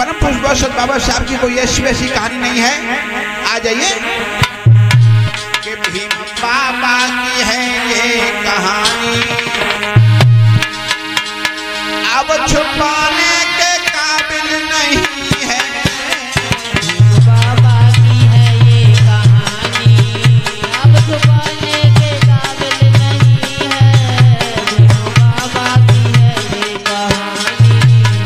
परम पुरुष बौसत बाबा साहब की कोई ऐसी वैसी कहानी नहीं है। आ जाइए कि भीम बाबा की है ये कहानी, अब छुपाने के काबिल नहीं है। भीम बाबा की है ये कहानी, अब छुपाने के काबिल नहीं है। भीम बाबा की है ये कहानी।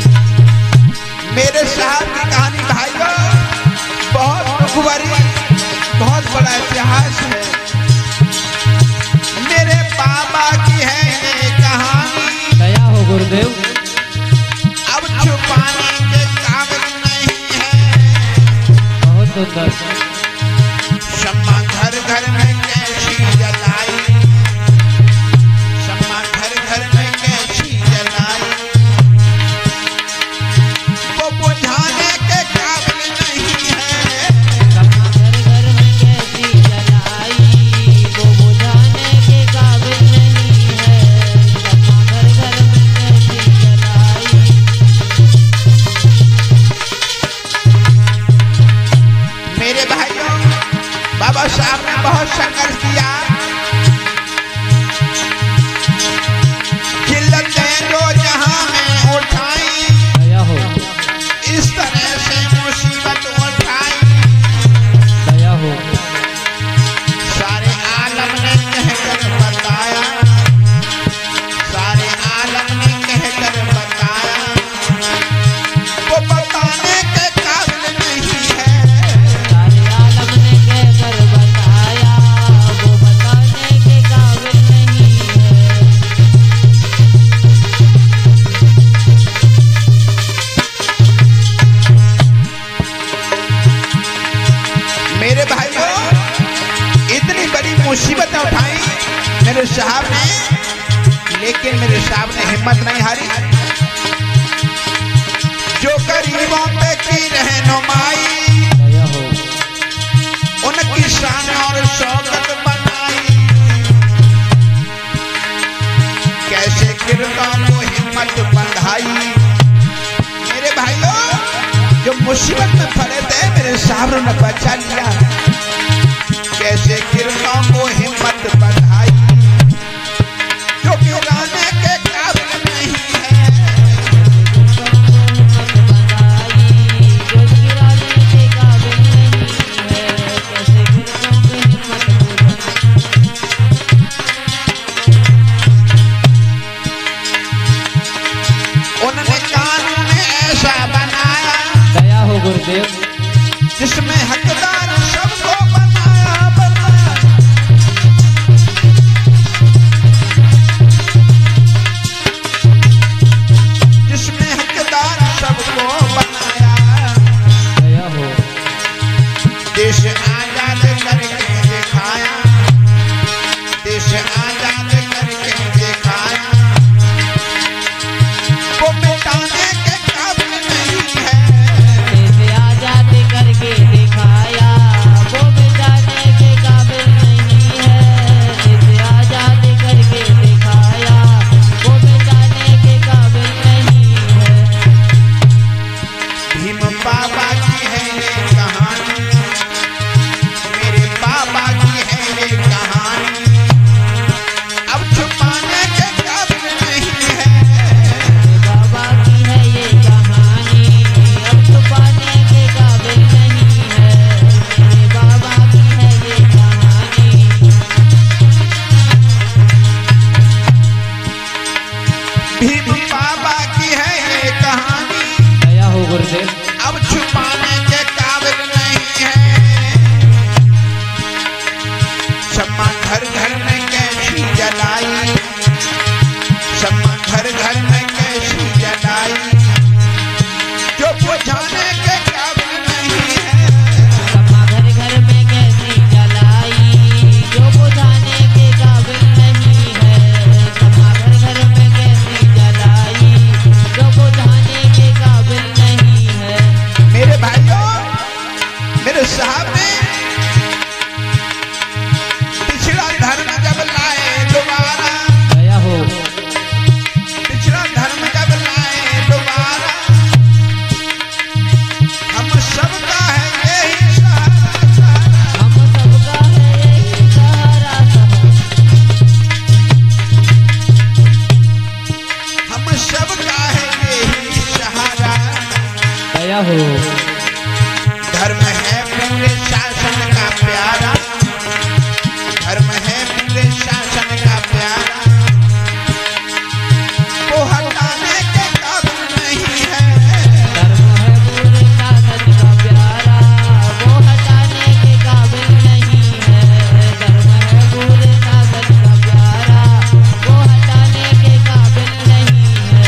मेरे साहब की कहानी भाइयों बहुत दुखभरी, बहुत बड़ा इतिहास है। मेरे बाबा की है ये कहानी, दया हो गुरुदेव। अब छुपाने के काबिल नहीं है। बहुत सुंदर। शम्मा घर घर में कैसी जलाई, शम्मा घर घर में कैसी जलाई, वो बुझाने के काबिल नहीं है। शम्मा घर घर में कैसी जलाई, वो बुझाने के काबिल नहीं है। शम्मा घर घर में कैसी जलाई। मेरे भाइयों बाबा साहब ने बहुत संघर्ष किया। जिल्लतें जो जहां में उठाई, दया हो, इस तरह से मुसीबत उठाई। दया हो। सारे आलम ने कहकर बताया, सारे आलम ने कहकर बताया, वो बताने के काबिल नहीं है। सारे आलम ने कहकर बताया, वो बताने के काबिल नहीं है। मेरे भाइयों इतनी बड़ी मुसीबतें उठाई मेरे साहब ने, लेकिन मेरे साहब ने हिम्मत नहीं हारी। जो गरीबों पे की रहनुमाई, दया हो, उनकी शान और शौकत बनाई। कैसे किरतों को हिम्मत बंधाई। मेरे भाइयों जो मुसीबत में पड़े थे मेरे साहब ने बचा लिया। कैसे किरतों को हिम्मत बंधाई, जो गिराने के काबिल नहीं है। बताई जो गिराने के काबिल नहीं है। कैसे गिरतों को हिम्मत उन्होंने कानून ऐसा बनाया दया हो गुरुदेव। जिसमें हकदार सबको बनाया बनाया। जिसमें हकदार सबको बनाया। दया हो, देश आजाद करके दिखाया, देश आजाद करके दिखाया। वो मिटाने के काबिल नहीं है। देश आजाद करके दिखाया, वो मिटाने के काबिल नहीं है। देश आजाद करके दिखाया, वो मिटाने के काबिल नहीं है। भीम बाबा की है ये कहानी, मेरे बाबा की है ये कहानी, अब छुपाने के काबिल नहीं है। बाबा की है ये कहानी, अब छुपाने के काबिल नहीं है। मेरे बाबा की है ये कहानी। भीम बाबा की है ये कहानी, दया हो गुरुदेव। अब छुपाने के काबिल नहीं है। शम्मा घर घर में कैसी जलाई, शम्मा घर घर में कैसी जलाई, जो बुझाने के काबिल नहीं है। शम्मा घर घर में कैसी जलाई, जो बुझाने के काबिल नहीं है। शम्मा घर घर में कैसी जलाई, जो बुझाने के काबिल नहीं है। सबका है यही सहारा। दया हो धर्म है पूरे शासन का प्यारा, धर्म है पूरे शासन का प्यारा, वो हटाने के काबिल नहीं है। धर्म है पूरे शासन का प्यारा, वो हटाने के काबिल नहीं है। धर्म है पूरे शासन का प्यारा, वो हटाने के काबिल नहीं है।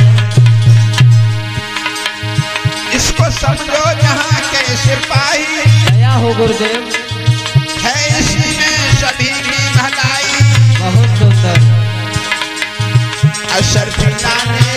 इसको समझो यहाँ के सिपाही, दया हो गुरुदेव है इसी में सभी की भलाई। बहुत सुंदर असर पिलाने